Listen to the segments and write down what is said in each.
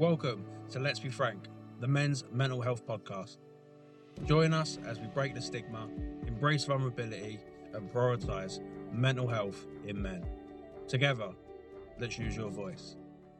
Welcome to Let's Be Frank, the men's mental health podcast. Join us as we break the stigma, embrace vulnerability, and prioritise mental health in men. Together, let's use your voice.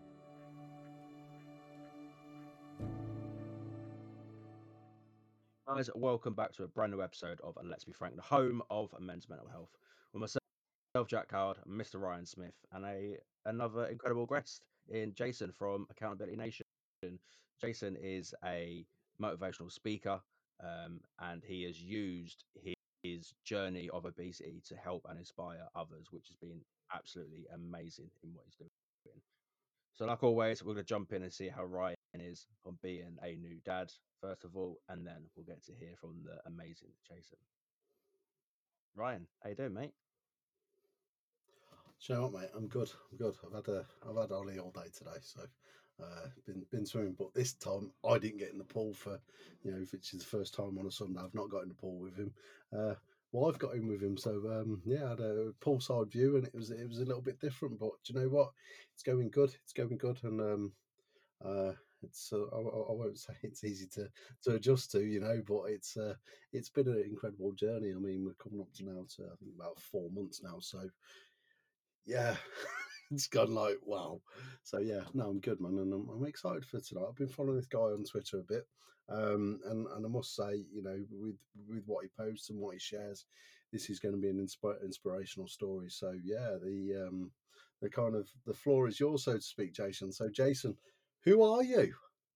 Guys, welcome back to a brand new episode of Let's Be Frank, the home of men's mental health. With myself, Jack Howard, Mr. Ryan Smith, and another incredible guest in Jason from Accountability Nation. Jason is a motivational speaker, and he has used his journey of obesity to help and inspire others, which has been absolutely amazing in what he's doing. So, like always, we're going to jump in and see how Ryan is on being a new dad, first of all, and then we'll get to hear from the amazing Jason. Ryan, how you doing, mate? Do you know what, mate? I'm good. I've had Ollie all day today, so been swimming. But this time I didn't get in the pool for, which is the first time on a Sunday I've not got in the pool with him. I've got in with him, so I had a poolside view, and it was a little bit different. But do you know what? It's going good. And it's I won't say it's easy to adjust to, but it's been an incredible journey. I mean, we're coming up to now to I think about 4 months now, so yeah, it's gone like wow. So yeah, no, I'm good, man, and I'm excited for tonight. I've been following this guy on Twitter a bit, and I must say, with what he posts and what he shares, this is going to be an inspirational story. So yeah, the kind of the floor is yours, so to speak, Jason. So Jason, who are you?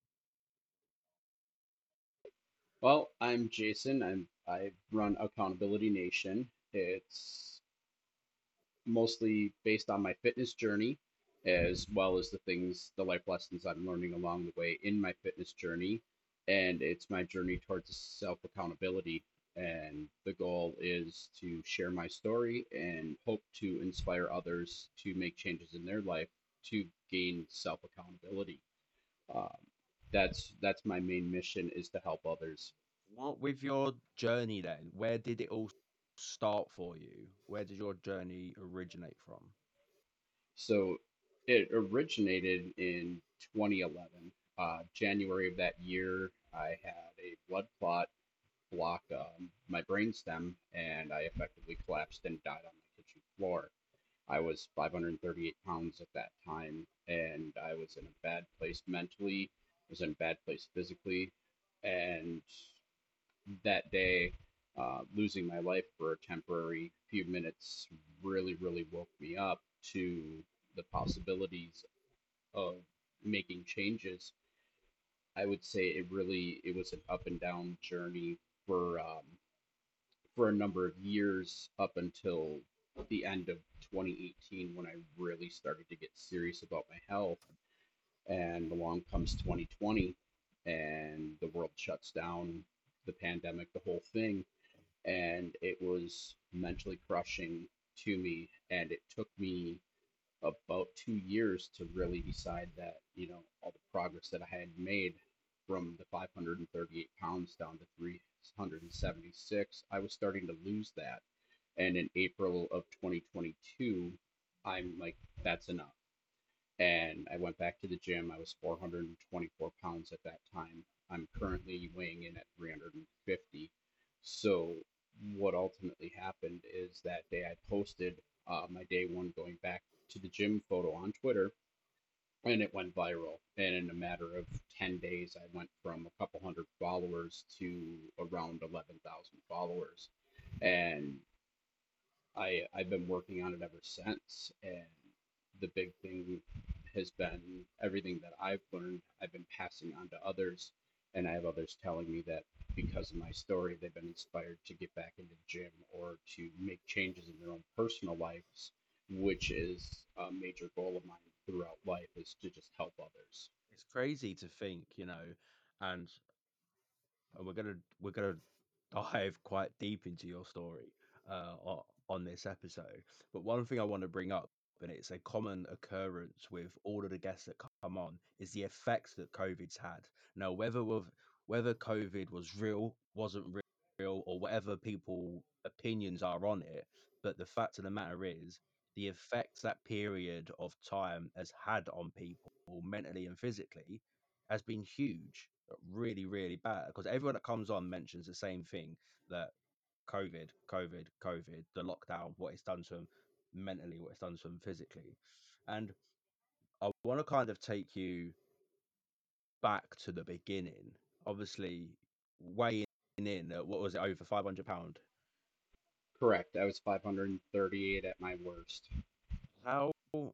Well, I'm Jason. I run Accountability Nation. It's mostly based on my fitness journey, as well as the life lessons I'm learning along the way in my fitness journey. And it's my journey towards self accountability. And the goal is to share my story and hope to inspire others to make changes in their life to gain self accountability. Um, that's my main mission, is to help others. What with your journey then? Where did it all start for you? Where did your journey originate from? So it originated in 2011. January of that year, I had a blood clot block my brainstem, and I effectively collapsed and died on my kitchen floor. I was 538 pounds at that time, and I was in a bad place mentally, was in a bad place physically, and that day, losing my life for a temporary few minutes really woke me up to the possibilities of making changes. I would say it was an up and down journey for a number of years up until the end of 2018, when I really started to get serious about my health. And along comes 2020, and the world shuts down, the pandemic, the whole thing, and it was mentally crushing to me. And it took me about 2 years to really decide that, all the progress that I had made from the 538 pounds down to 376, I was starting to lose that. And in April of 2022, I'm like, that's enough. And I went back to the gym. I was 424 pounds at that time. I'm currently weighing in at 350. So what ultimately happened is that day I posted my day one going back to the gym photo on Twitter, and it went viral. And in a matter of 10 days, I went from a couple hundred followers to around 11,000 followers. And I've been working on it ever since. And the big thing has been everything that I've learned, I've been passing on to others. And I have others telling me that because of my story, they've been inspired to get back into the gym or to make changes in their own personal lives, which is a major goal of mine throughout life, is to just help others. It's crazy to think, and we're gonna dive quite deep into your story on this episode. But one thing I want to bring up, and it's a common occurrence with all of the guests that come on, is the effects that COVID's had. Now, whether COVID was real, wasn't real, or whatever people opinions are on it, but the fact of the matter is, the effects that period of time has had on people mentally and physically has been huge, really, really bad. Because everyone that comes on mentions the same thing, that COVID, the lockdown, what it's done to them mentally, what it's done to them physically. And I want to kind of take you back to the beginning. Obviously, weighing in at, what was it, over £500? Correct. I was 538 at my worst. How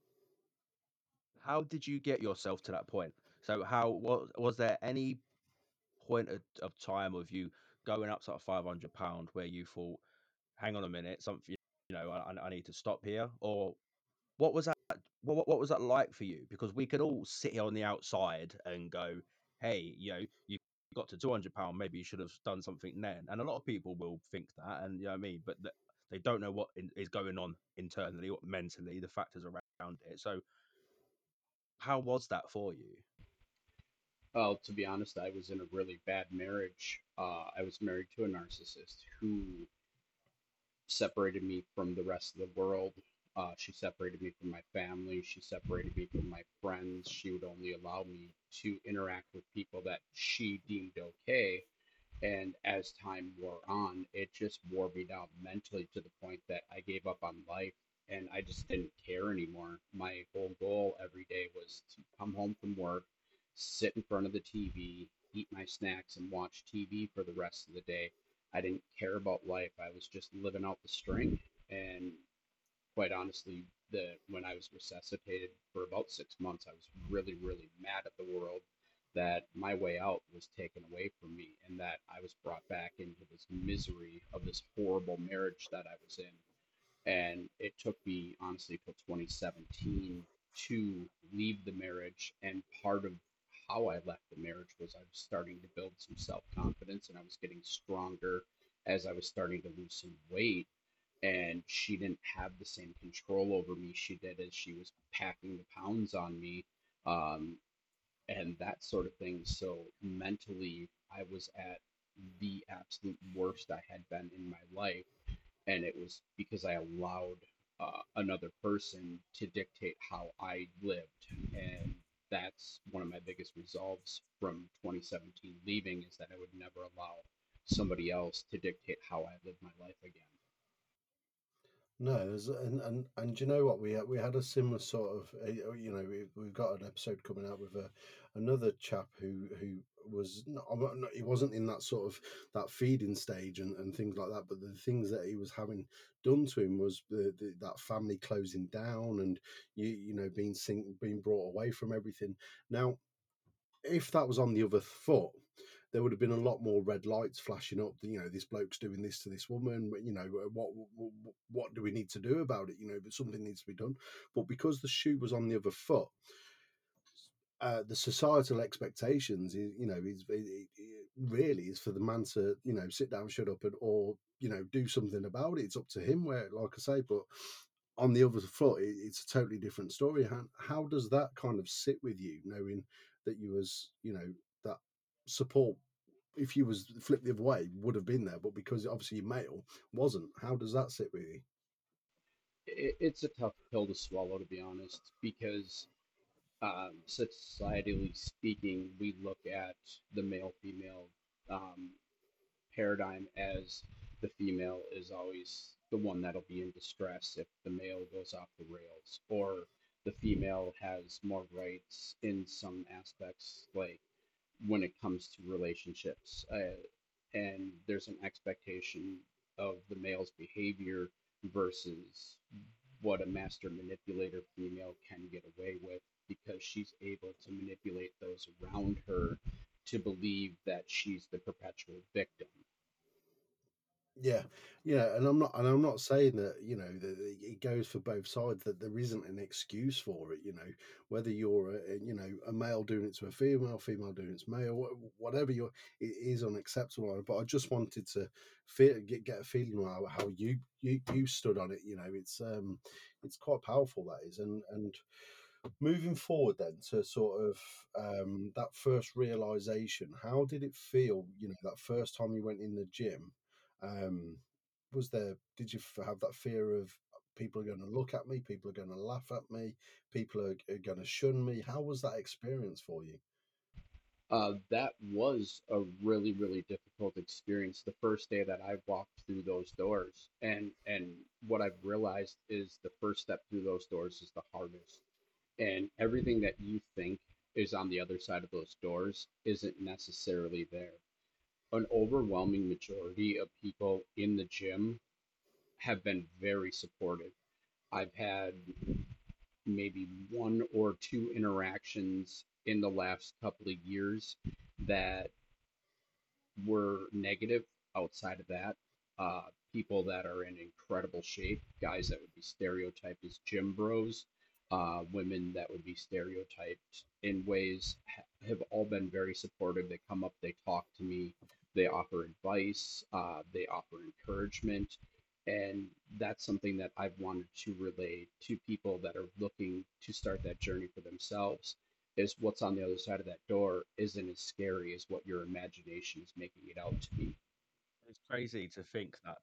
how did you get yourself to that point? So how was there any point of time of you going up to like £500 where you thought, hang on a minute, something, I need to stop here? Or what was that? What was that like for you? Because we could all sit here on the outside and go, "Hey, you got to £200. Maybe you should have done something then." And a lot of people will think that, and you know what I mean. But they don't know what is going on internally or mentally, the factors around it. So, how was that for you? Well, to be honest, I was in a really bad marriage. I was married to a narcissist who separated me from the rest of the world. She separated me from my family. She separated me from my friends. She would only allow me to interact with people that she deemed okay. And as time wore on, it just wore me down mentally to the point that I gave up on life and I just didn't care anymore. My whole goal every day was to come home from work, sit in front of the TV, eat my snacks, and watch TV for the rest of the day. I didn't care about life. I was just living out the string. And quite honestly, when I was resuscitated for about 6 months, I was really, really mad at the world that my way out was taken away from me and that I was brought back into this misery of this horrible marriage that I was in. And it took me honestly till 2017 to leave the marriage. And part of how I left the marriage was I was starting to build some self confidence and I was getting stronger as I was starting to lose some weight, and she didn't have the same control over me she did as she was packing the pounds on me, um, and that sort of thing. So mentally, I was at the absolute worst I had been in my life, and it was because I allowed another person to dictate how I lived, and that's one of my biggest resolves from 2017 leaving is that I would never allow somebody else to dictate how I live my life again. No, and do you know what, we had a similar sort of we've got an episode coming out with another chap who was not, he wasn't in that sort of that feeding stage and things like that, but the things that he was having done to him was that family closing down, and being brought away from everything. Now, if that was on the other foot, there would have been a lot more red lights flashing up. This bloke's doing this to this woman. What do we need to do about it? But something needs to be done. But because the shoe was on the other foot, the societal expectations really is for the man to sit down, shut up, and or do something about it. It's up to him. Where, like I say, but on the other foot, it's a totally different story. How does that kind of sit with you, knowing that you was that support, if you was flipped the other way, would have been there, but because obviously you're male, wasn't? How does that sit with you? It's a tough pill to swallow, to be honest, because societally speaking, we look at the male female um, paradigm as the female is always the one that'll be in distress if the male goes off the rails, or the female has more rights in some aspects, like when it comes to relationships. And there's an expectation of the male's behavior versus what a master manipulator female can get away with because she's able to manipulate those around her to believe that she's the perpetual victim. Yeah, yeah, and I'm not saying that that it goes for both sides. That there isn't an excuse for it. Whether you're a male doing it to a female, female doing it to male, whatever it is unacceptable. But I just wanted to get a feeling how you stood on it. It's quite powerful, that is. And moving forward then to sort of that first realization, how did it feel, that first time you went in the gym? um did you have that fear of people are going to look at me, people are going to laugh at me, people are going to shun me. How was that experience for you? That was a really, really difficult experience the first day that I walked through those doors. And what I've realized is the first step through those doors is the hardest. And everything that you think is on the other side of those doors isn't necessarily there. An overwhelming majority of people in the gym have been very supportive. I've had maybe one or two interactions in the last couple of years that were negative. Outside of that, people that are in incredible shape, guys that would be stereotyped as gym bros, women that would be stereotyped in ways, have all been very supportive. They come up, they talk to me, they offer advice, they offer encouragement. And that's something that I've wanted to relay to people that are looking to start that journey for themselves, is what's on the other side of that door isn't as scary as what your imagination is making it out to be. It's crazy to think that,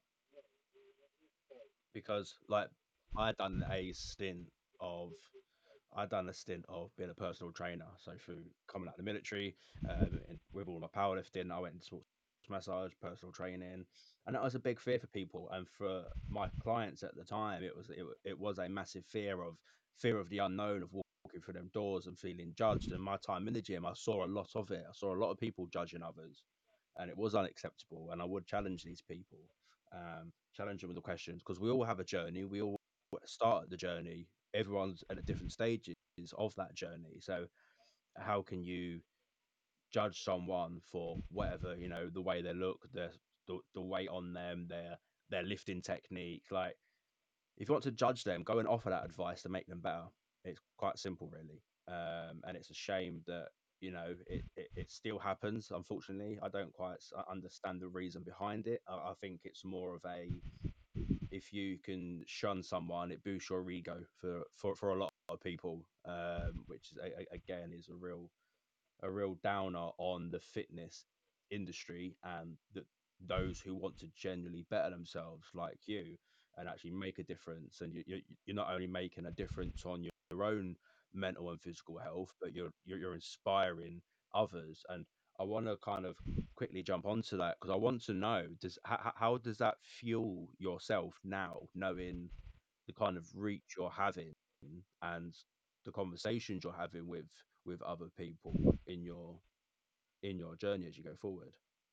because like I done a stint of I'd done a stint of being a personal trainer. So through coming out of the military, with all my powerlifting, I went into sports massage, personal training, and that was a big fear for people. And for my clients at the time, it was a massive fear of the unknown, of walking through them doors and feeling judged. And my time in the gym, I saw a lot of it. I saw a lot of people judging others, and it was unacceptable. And I would challenge these people, challenge them with the questions, because we all have a journey. We all start the journey. Everyone's at a different stages of that journey. So how can you judge someone for whatever, the way they look, the weight on them, their lifting technique? Like, if you want to judge them, go and offer that advice to make them better. It's quite simple, really. And it's a shame that it still happens. Unfortunately, I don't quite understand the reason behind it. I think it's more of a, if you can shun someone, it boosts your ego for a lot of people, which is again is a real downer on the fitness industry, and those who want to genuinely better themselves, like you, and actually make a difference. And you're not only making a difference on your own mental and physical health, but you're inspiring others. And I want to kind of quickly jump onto that, because I want to know, how does that fuel yourself now, knowing the kind of reach you're having and the conversations you're having with other people in your journey as you go forward?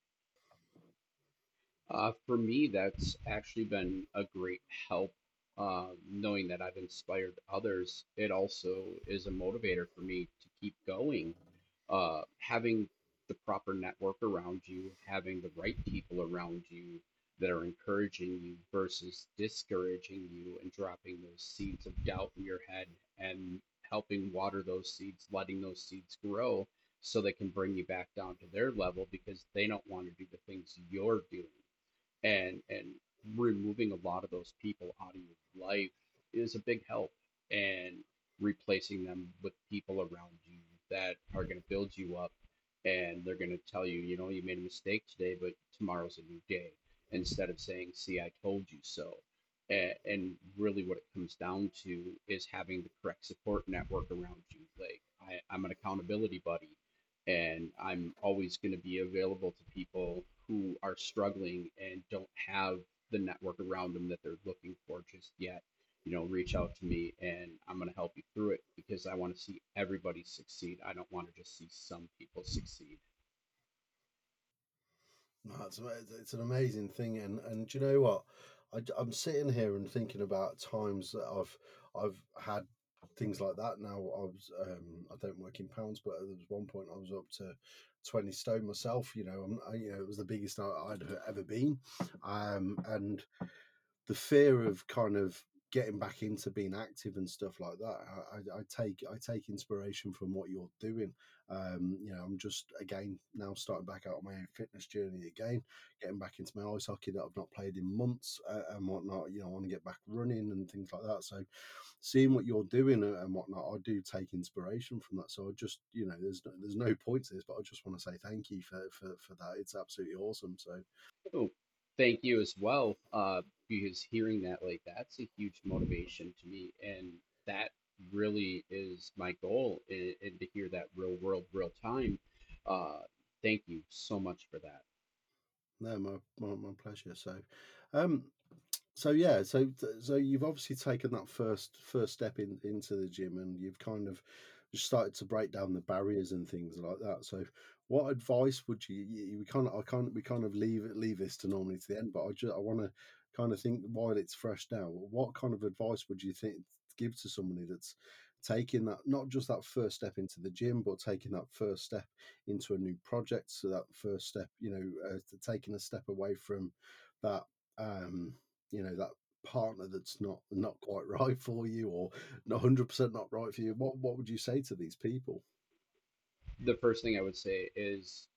For me, that's actually been a great help. Knowing that I've inspired others, it also is a motivator for me to keep going. Having the proper network around you, having the right people around you that are encouraging you versus discouraging you and dropping those seeds of doubt in your head, and helping water those seeds, letting those seeds grow so they can bring you back down to their level because they don't want to do the things you're doing. And removing a lot of those people out of your life is a big help, and replacing them with people around you that are going to build you up, and they're going to tell you, you made a mistake today, but tomorrow's a new day, instead of saying, see, I told you so. And really what it comes down to is having the correct support network around you. Like, I'm an accountability buddy, and I'm always going to be available to people who are struggling and don't have the network around them that they're looking for just yet. Reach out to me, and I'm going to help you through it, because I want to see everybody succeed. I don't want to just see some people succeed. No, it's an amazing thing, and do you know what? I'm sitting here and thinking about times that I've had things like that. Now I don't work in pounds, but there was one point I was up to 20 stone myself. It was the biggest I'd ever been, and the fear of kind of getting back into being active and stuff like that. I take inspiration from what you're doing. I'm just again now starting back out on my fitness journey again, getting back into my ice hockey that I've not played in months, and whatnot. I want to get back running and things like that. So seeing what you're doing and whatnot, I do take inspiration from that. So I just, there's no point to this, but I just want to say thank you for that. It's absolutely awesome. So Oh, Thank you as well, because hearing that, like, that's a huge motivation to me, and that really is my goal, and to hear that real world, real time. Uh, Thank you so much for that. No, my pleasure. Um, so you've obviously taken that first step into the gym, and you've kind of just started to break down the barriers and things like that. So, what advice would we kind of we kind of leave this to normally to the end, but I want to kind of think while it's fresh now. What kind of advice would you think give to somebody that's taking that, not just that first step into the gym, but taking that first step into a new project? So that first step, taking a step away from that, um, that partner that's not quite right for you, or not 100% not right for you. What would you say to these people? The first thing I would say is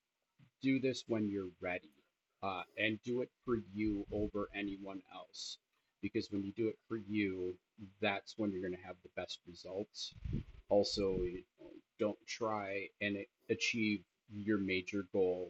do this when you're ready, and do it for you over anyone else. Because when you do it for you, that's when you're going to have the best results. Also, don't try and achieve your major goal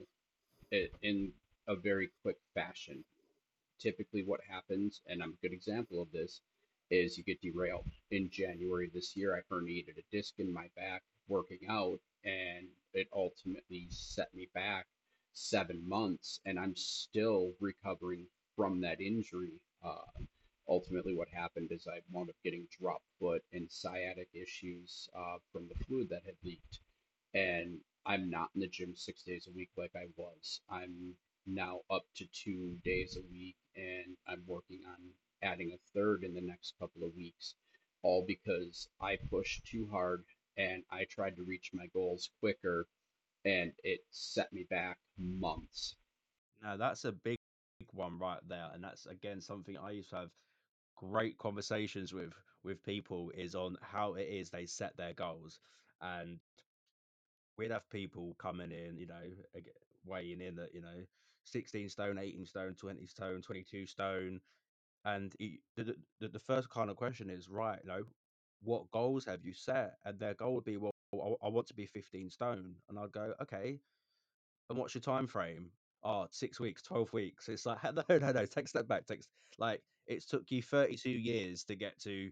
in a very quick fashion. Typically, what happens, and I'm a good example of this, is you get derailed. In January this year, I herniated a disc in my back working out, and it ultimately set me back 7 months, and I'm still recovering from that injury. Ultimately, what happened is I wound up getting drop foot and sciatic issues from the fluid that had leaked, and I'm not in the gym 6 days a week like I was. I'm now up to 2 days a week, and I'm working on adding a third in the next couple of weeks, all because I pushed too hard and I tried to reach my goals quicker, and it set me back months. Now that's a big one right there, and that's again something I used to have great conversations with people is on how it is they set their goals. And we'd have people coming in, weighing in at 16 stone, 18 stone, 20 stone, 22 stone, and the first kind of question is, right, what goals have you set? And their goal would be, well, I want to be 15 stone, and I'd go, okay, and what's your time frame? Oh, 6 weeks, 12 weeks. It's like, no, take a step back. Like, it's took you 32 years to get to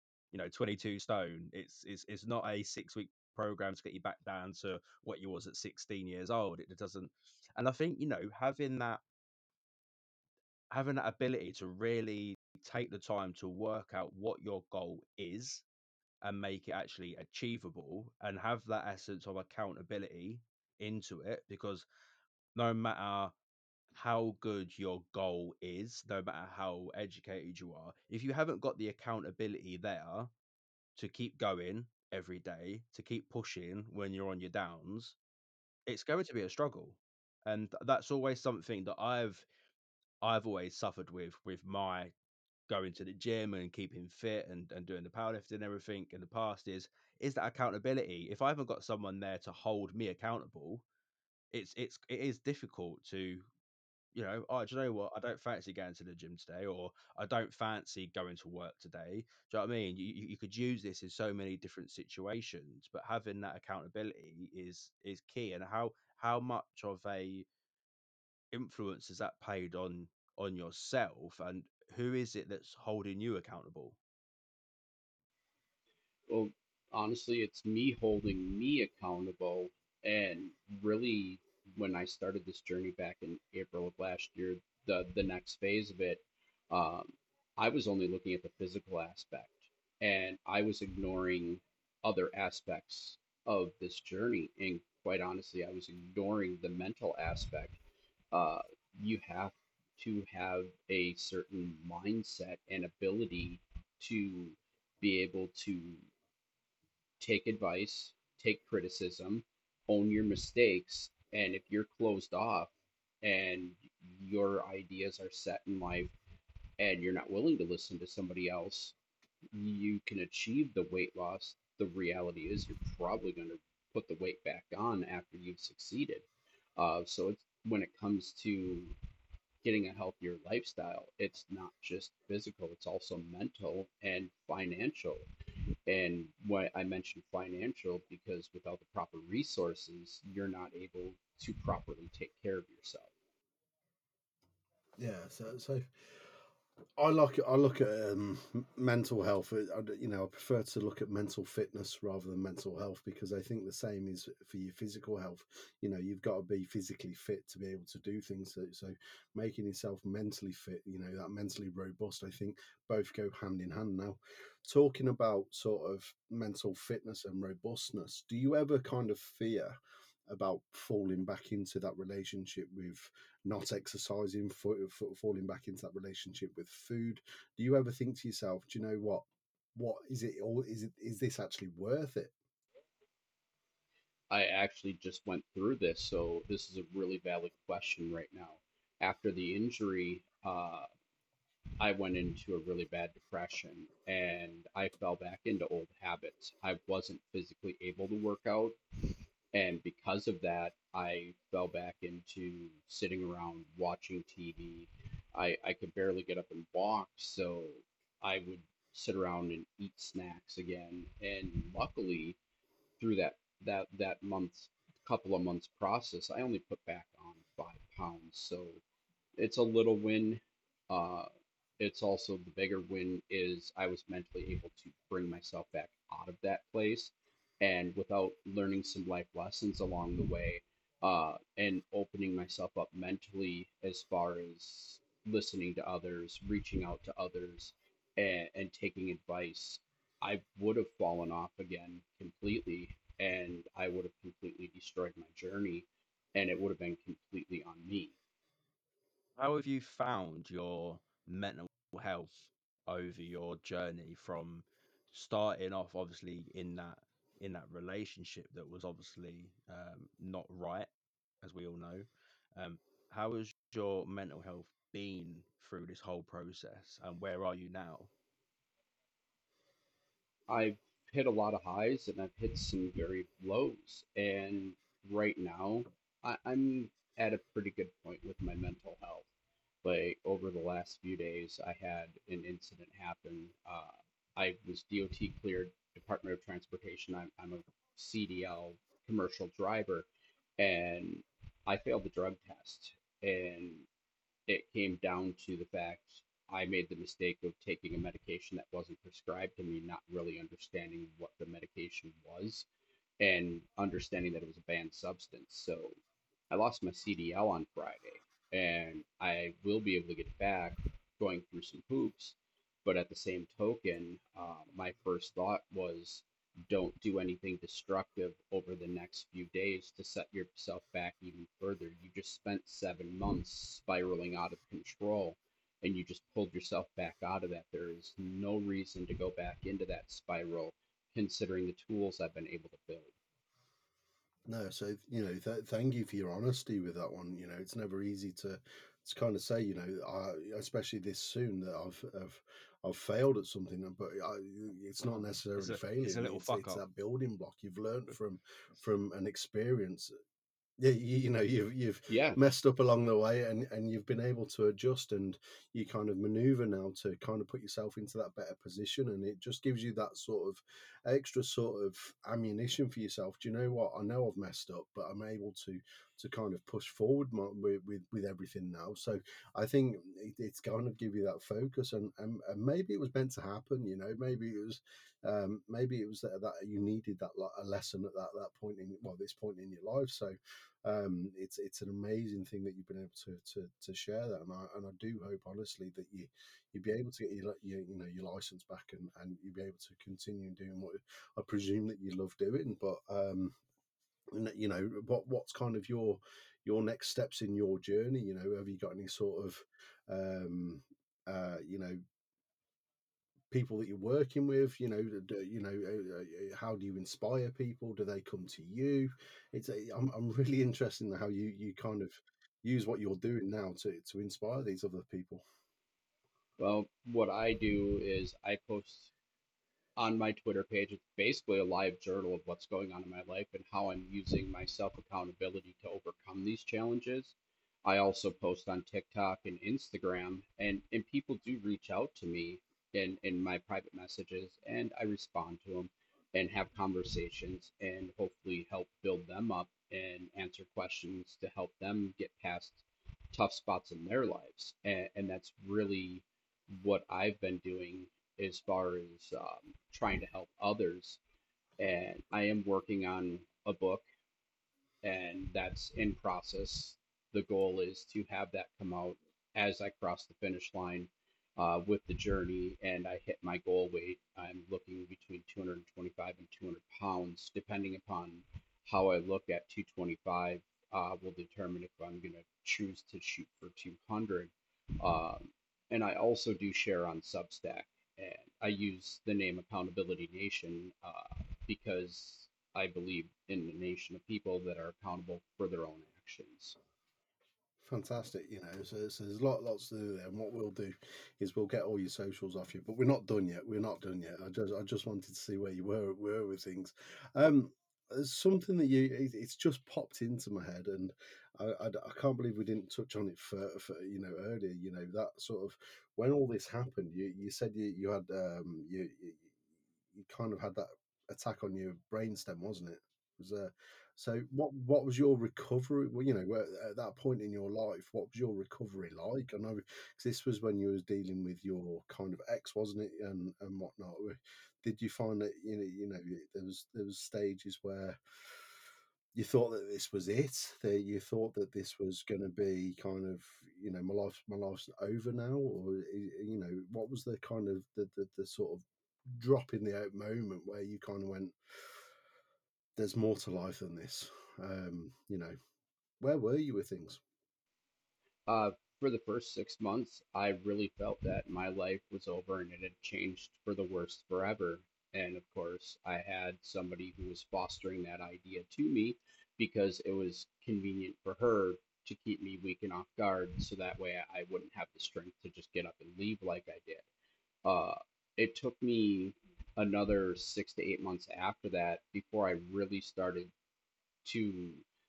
22 stone. It's not a 6 week program to get you back down to what you was at 16 years old. It doesn't. And I think, having that ability to really take the time to work out what your goal is and make it actually achievable, and have that essence of accountability into it, because no matter how good your goal is, no matter how educated you are, if you haven't got the accountability there to keep going every day, to keep pushing when you're on your downs, it's going to be a struggle. And that's always something that I've always suffered with my going to the gym and keeping fit and doing the powerlifting and everything in the past is that accountability. If I haven't got someone there to hold me accountable, it is difficult to, oh, do you know what? I don't fancy going to the gym today, or I don't fancy going to work today. Do you know what I mean? You could use this in so many different situations, but having that accountability is key. And how much of a influence has that played on yourself, and who is it that's holding you accountable? Well, honestly, it's me holding me accountable. And really, when I started this journey back in April of last year, the next phase of it, um, I was only looking at the physical aspect, and I was ignoring other aspects of this journey. And quite honestly, I was ignoring the mental aspect. uh, you have to have a certain mindset and ability to be able to take advice, take criticism, own your mistakes. And if you're closed off and your ideas are set in life and you're not willing to listen to somebody else, you can achieve the weight loss. The reality is you're probably going to put the weight back on after you've succeeded. So it's when it comes to getting a healthier lifestyle, it's not just physical, it's also mental and financial. And what I mentioned financial because without the proper resources, you're not able to properly take care of yourself. Yeah, so I look at mental health. I prefer to look at mental fitness rather than mental health, because I think the same is for your physical health. You've got to be physically fit to be able to do things. So making yourself mentally fit, that mentally robust, I think both go hand in hand. Now, talking about sort of mental fitness and robustness, do you ever kind of fear about falling back into that relationship with not exercising, falling back into that relationship with food? Do you ever think to yourself, do you know what? What is it? Or is this actually worth it? I actually just went through this, so this is a really valid question right now. After the injury, I went into a really bad depression and I fell back into old habits. I wasn't physically able to work out, and because of that, I fell back into sitting around watching TV. I could barely get up and walk, so I would sit around and eat snacks again. And luckily, through that couple of months process, I only put back on 5 pounds. So it's a little win. Uh, it's also the bigger win is I was mentally able to bring myself back out of that place, and without learning some life lessons along the way, and opening myself up mentally as far as listening to others, reaching out to others, and taking advice. I would have fallen off again completely, and I would have completely destroyed my journey, and it would have been completely on me. How have you found your mental health over your journey from starting off obviously in that relationship that was obviously not right, as we all know? Um, how has your mental health been through this whole process, and where are you now? I've hit a lot of highs and I've hit some very lows. And right now, I'm at a pretty good point with my mental health. Like over the last few days, I had an incident happen. I was DOT cleared, Department of Transportation. I'm a CDL commercial driver, and I failed the drug test. And it came down to the fact I made the mistake of taking a medication that wasn't prescribed to me, not really understanding what the medication was and understanding that it was a banned substance. So I lost my CDL on Friday, and I will be able to get it back going through some hoops. But at the same token, my first thought was don't do anything destructive over the next few days to set yourself back even further. You just spent 7 months spiraling out of control, and you just pulled yourself back out of that. There is no reason to go back into that spiral, considering the tools I've been able to build. No, so thank you for your honesty with that one. It's never easy to kind of say, especially this soon that I've failed at something, but it's not It's necessarily a failing. little It's fuck up. that building block you've learned from an experience. Yeah, you've Yeah, messed up along the way, and you've been able to adjust, and you kind of maneuver now to kind of put yourself into that better position, and it just gives you that sort of extra sort of ammunition for yourself. Do you know what? I know I've messed up, but I'm able to kind of push forward with everything now. So I think it's going to give you that focus, and maybe it was meant to happen. Maybe it was that you needed that, like, a lesson at that point in, well, this point in your life. So it's an amazing thing that you've been able to share that, and I do hope honestly that you'll be able to get your license back, and you'll be able to continue doing what I presume that you love doing. But what's kind of your next steps in your journey? Have you got any sort of um, you know people that you're working with? How do you inspire people? Do they come to you? I'm really interested in how you kind of use what you're doing now to inspire these other people. well, what I do is I post on my Twitter page. It's basically a live journal of what's going on in my life and how I'm using my self accountability to overcome these challenges. I also post on TikTok and Instagram, and people do reach out to me in my private messages, and I respond to them and have conversations and hopefully help build them up and answer questions to help them get past tough spots in their lives, and that's really what I've been doing as far as trying to help others. And I am working on a book, and that's in process. The goal is to have that come out as I cross the finish line with the journey, and I hit my goal weight. I'm looking between 225 and 200 pounds, depending upon how I look at 225. Will determine if I'm going to choose to shoot for 200. Um, and I also do share on Substack, and I use the name Accountability Nation because I believe in a nation of people that are accountable for their own actions. Fantastic, so there's lots to do there, and what we'll do is we'll get all your socials off you, but we're not done yet. We're not done yet. I just wanted to see where you were with things. There's something that it's just popped into my head, and I can't believe we didn't touch on it for earlier. That sort of when all this happened, you said you had you kind of had that attack on your brainstem, wasn't it? Was so what was your recovery? Well, at that point in your life, what was your recovery like? I know 'cause this was when you was dealing with your kind of ex, wasn't it, and whatnot. Did you find that there was stages where you thought that this was it? That you thought that this was going to be kind of my life's over now, or what was the kind of the sort of drop in the out moment where you kind of went, there's more to life than this. Where were you with things? Uh, for the first 6 months, I really felt that my life was over and it had changed for the worse forever. And of course, I had somebody who was fostering that idea to me because it was convenient for her to keep me weak and off guard so that way I wouldn't have the strength to just get up and leave like I did. Uh, it took me another 6 to 8 months after that before I really started to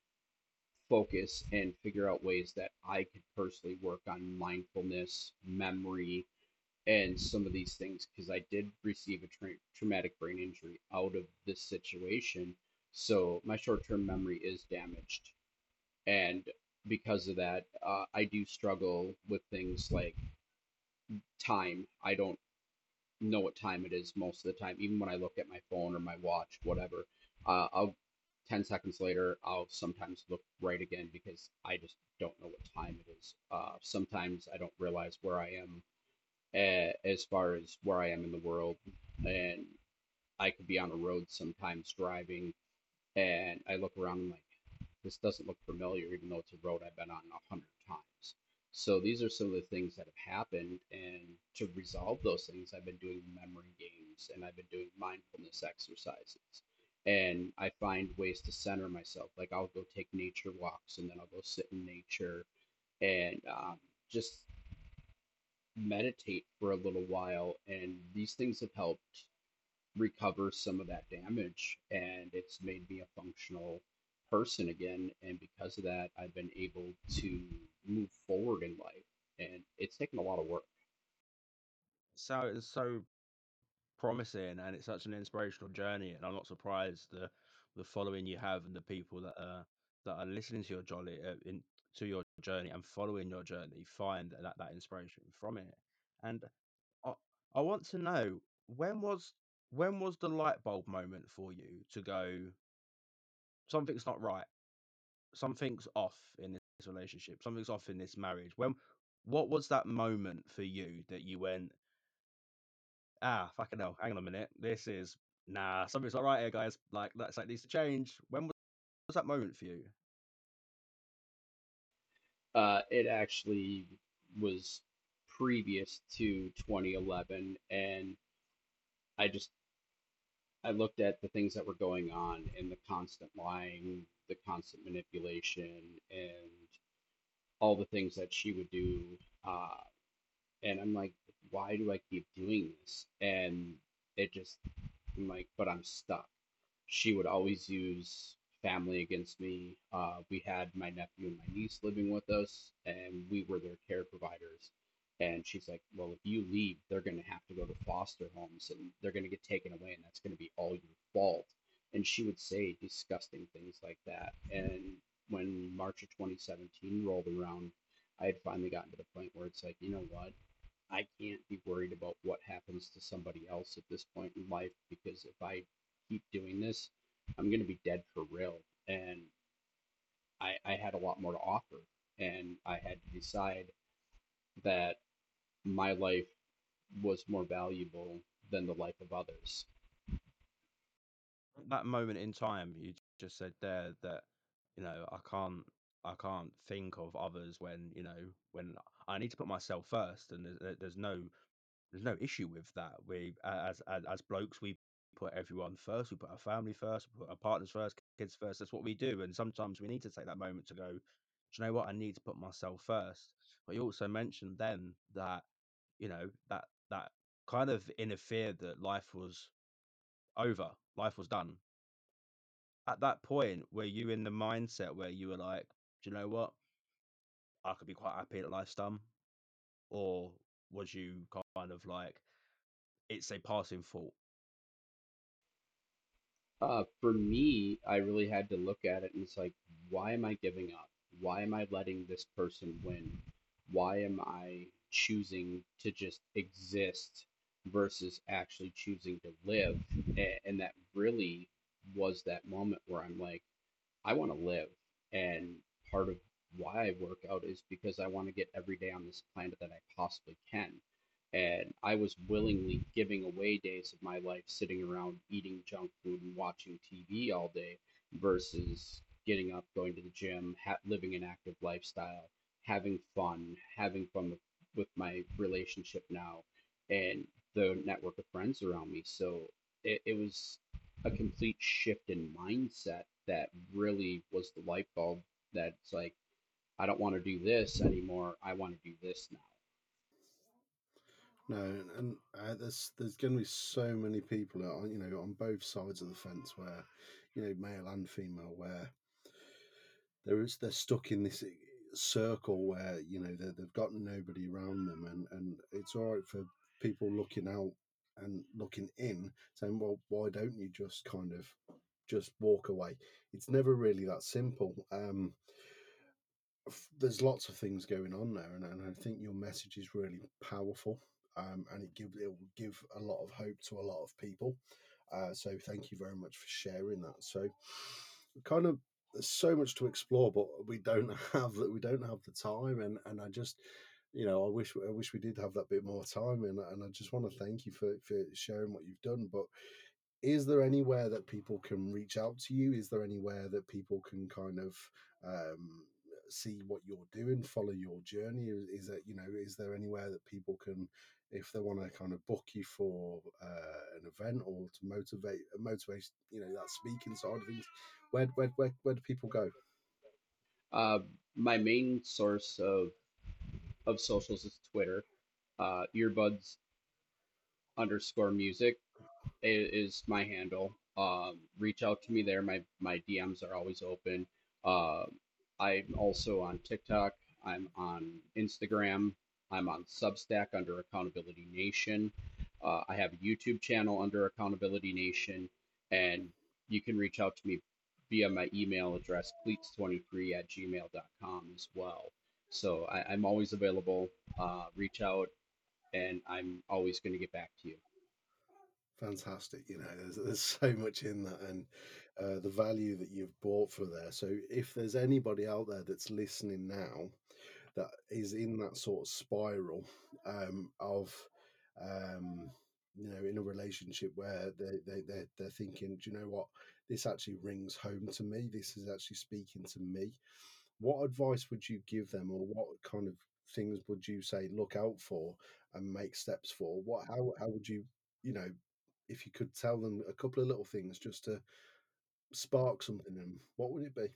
focus and figure out ways that I could personally work on mindfulness, memory, and some of these things because I did receive a traumatic brain injury out of this situation. So my short term memory is damaged. And because of that, I do struggle with things like time. I don't know what time it is most of the time, even when I look at my phone or my watch, whatever. I'll 10 seconds later, I'll sometimes look right again because I just don't know what time it is. Sometimes I don't realize where I am as far as where I am in the world. And I could be on a road sometimes driving, and I look around and like, this doesn't look familiar, even though it's a road I've been on 100 times. So these are some of the things that have happened, and to resolve those things, I've been doing memory games and I've been doing mindfulness exercises. And I find ways to center myself. Like I'll go take nature walks, and then I'll go sit in nature and just meditate for a little while. And these things have helped recover some of that damage, and it's made me a functional person again. And because of that, I've been able to move forward in life, and it's taken a lot of work. So it's so promising, and it's such an inspirational journey. And I'm not surprised the following you have and the people that are listening to your jolly to your journey and following your journey find that inspiration from it. And I, I want to know when was when was the light bulb moment for you to go, something's not right, something's off in this relationship, something's off in this marriage. What was that moment for you that you went, ah, fucking hell, hang on a minute, this is, nah, something's not right here, guys. Like that's like needs to change. When was that moment for you? It actually was previous to 2011, and I just I looked at the things that were going on and the constant lying, the constant manipulation, and all the things that she would do. Uh, and I'm like, why do I keep doing this? And it just, I'm like, but I'm stuck. She would always use family against me. We had my nephew and my niece living with us, and we were their care providers. And she's like, well, if you leave, they're going to have to go to foster homes and they're going to get taken away, and that's going to be all your fault. And she would say disgusting things like that. And when March of 2017 rolled around, I had finally gotten to the point where it's like, you know what? I can't be worried about what happens to somebody else at this point in life, because if I keep doing this, I'm going to be dead for real. And I had a lot more to offer. And I had to decide that my life was more valuable than the life of others. That moment in time, you just said there that, I can't think of others when, when I need to put myself first, and there's no issue with that. As blokes, we put everyone first. We put our family first. We put our partners first, kids first. That's what we do. And sometimes we need to take that moment to go, do you know what? I need to put myself first. But you also mentioned then that, that kind of interfered that life was over, life was done. At that point, were you in the mindset where you were like, do you know what? I could be quite happy that life's done, or was you kind of like, it's a passing thought? For me, I really had to look at it and it's like, why am I giving up? Why am I letting this person win? Why am I choosing to just exist versus actually choosing to live? And that really was that moment where I'm like, I want to live. And part of why I work out is because I want to get every day on this planet that I possibly can. And I was willingly giving away days of my life sitting around eating junk food and watching TV all day versus getting up, going to the gym, living an active lifestyle, having fun with my relationship now, and the network of friends around me. So it was a complete shift in mindset that really was the light bulb that's like, I don't want to do this anymore. I want to do this now. No, and there's going to be so many people on on both sides of the fence where male and female where they're stuck in this circle where they've got nobody around them, and it's all right for people looking out and looking in saying, well, why don't you just kind of just walk away? It's never really that simple. There's lots of things going on there, and I think your message is really powerful, and it will give a lot of hope to a lot of people. So thank you very much for sharing that. So kind of there's so much to explore, but we don't have the time, and I just I wish we did have that bit more time, and I just want to thank you for sharing what you've done. But is there anywhere that people can reach out to you? Is there anywhere that people can kind of um, see what you're doing, follow your journey? Is that is there anywhere that people can, if they want to kind of book you for an event or to motivate that speaking side of things? Where do people go? Uh, my main source of socials is Twitter. Earbuds underscore music is my handle. Reach out to me there. My DMs are always open. Uh, I'm also on TikTok. I'm on Instagram. I'm on Substack under Accountability Nation. I have a YouTube channel under Accountability Nation, and you can reach out to me via my email address, cleats23@gmail.com as well. So I'm always available. Reach out, and I'm always going to get back to you. Fantastic. There's so much in that, and the value that you've brought for there. So if there's anybody out there that's listening now that is in that sort of spiral of in a relationship where they're thinking, do you know what, this actually rings home to me, this is actually speaking to me, what advice would you give them, or what kind of things would you say look out for and make steps for? How would you, you know if you could tell them a couple of little things just to spark something in them, what would it be?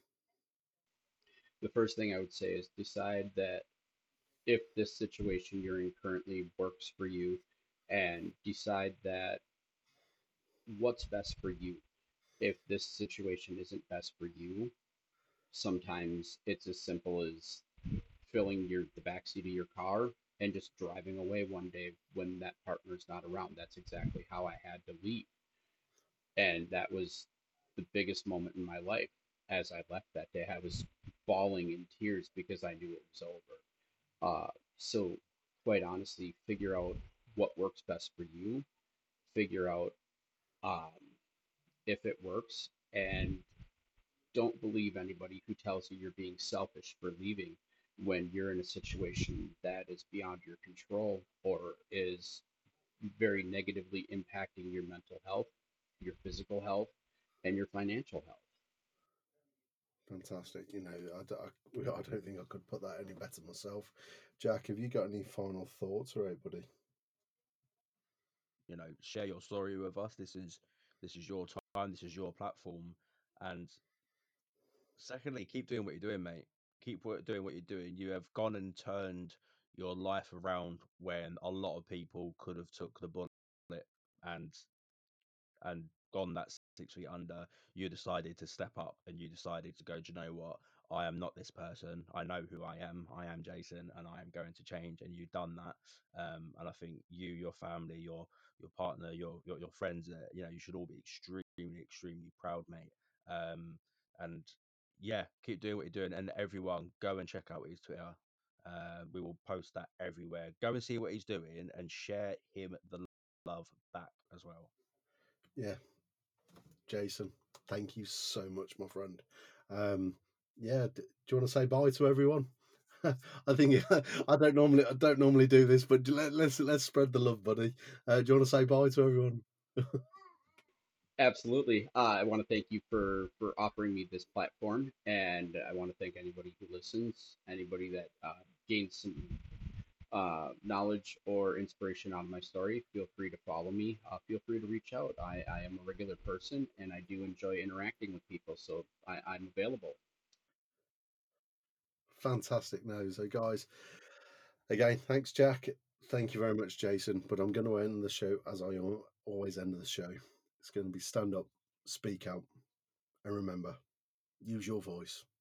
The first thing I would say is decide that if this situation you're in currently works for you, and decide that what's best for you. If this situation isn't best for you, sometimes it's as simple as filling the backseat of your car and just driving away one day when that partner's not around. That's exactly how I had to leave. And that was the biggest moment in my life. As I left that day, I was bawling in tears because I knew it was over. Uh, so, quite honestly, figure out what works best for you, figure out um, if it works, and don't believe anybody who tells you you're being selfish for leaving when you're in a situation that is beyond your control or is very negatively impacting your mental health, your physical health, and your financial health. Fantastic. You know, I don't think I could put that any better myself. Jack, have you got any final thoughts, all right, buddy? You know, share your story with us. This is your time. This is your platform. And secondly, keep doing what you're doing, mate. Doing what you're doing. You have gone and turned your life around when a lot of people could have took the bullet and and gone that 6 feet under. You decided to step up and you decided to go, do you know what? I am not this person. I know who I am. I am Jason, and I am going to change. And you've done that. And I think you, your family, your partner, your friends, you know, you should all be extremely, extremely proud, mate. And yeah, keep doing what you're doing. And everyone, go and check out his Twitter. We will post that everywhere. Go and see what he's doing and share him the love back as well. Yeah, Jason, thank you so much, my friend. Um, yeah, do you want to say bye to everyone? I think I don't normally do this, but let's spread the love, buddy. Do you want to say bye to everyone? Absolutely. I want to thank you for offering me this platform, and I want to thank anybody who listens, anybody that gains some knowledge or inspiration on my story. Feel free to follow me. Feel free to reach out. I am a regular person, and I do enjoy interacting with people, so I'm available. Fantastic. No, so guys, again, thanks, Jack. Thank you very much, Jason. But I'm going to end the show as I always end the show. It's going to be stand up, speak out, and remember, use your voice.